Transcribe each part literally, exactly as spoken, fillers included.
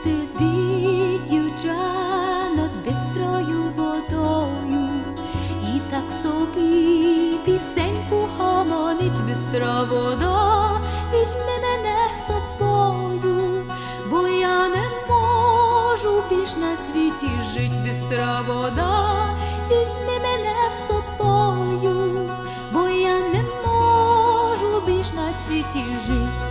Сидить дівча над бистрою водою, і так собі пісеньку гомонить. Бистра вода, візьми мене з собою, бо я не можу більш на світі жить. Бистра вода, візьми мене з собою, бо я не можу більш на світі жить.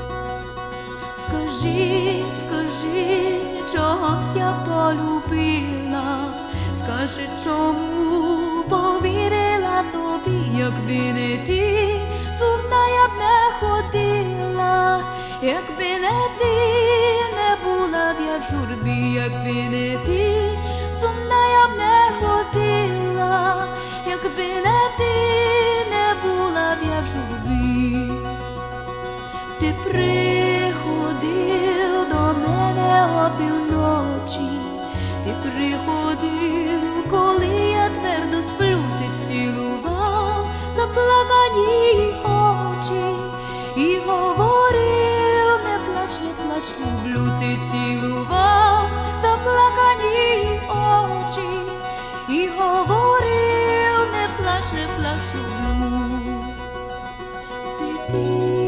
Скажи, скажи, чого б я полюбила, скажи, чому повірила тобі, якби не ти, сумна я б не ходила, якби не ти, не була б я в журбі, якби не ти, сумна я б не ходила, якби не ти, не була б я в журбі. Ти приходив до мене опівночі, ти приходив, коли я твердо сплю, ти цілував заплакані очі і говорив: не плач, не плач, люблю. Ти цілував заплакані очі і говорив: не плач, не плач, люблю. Це ти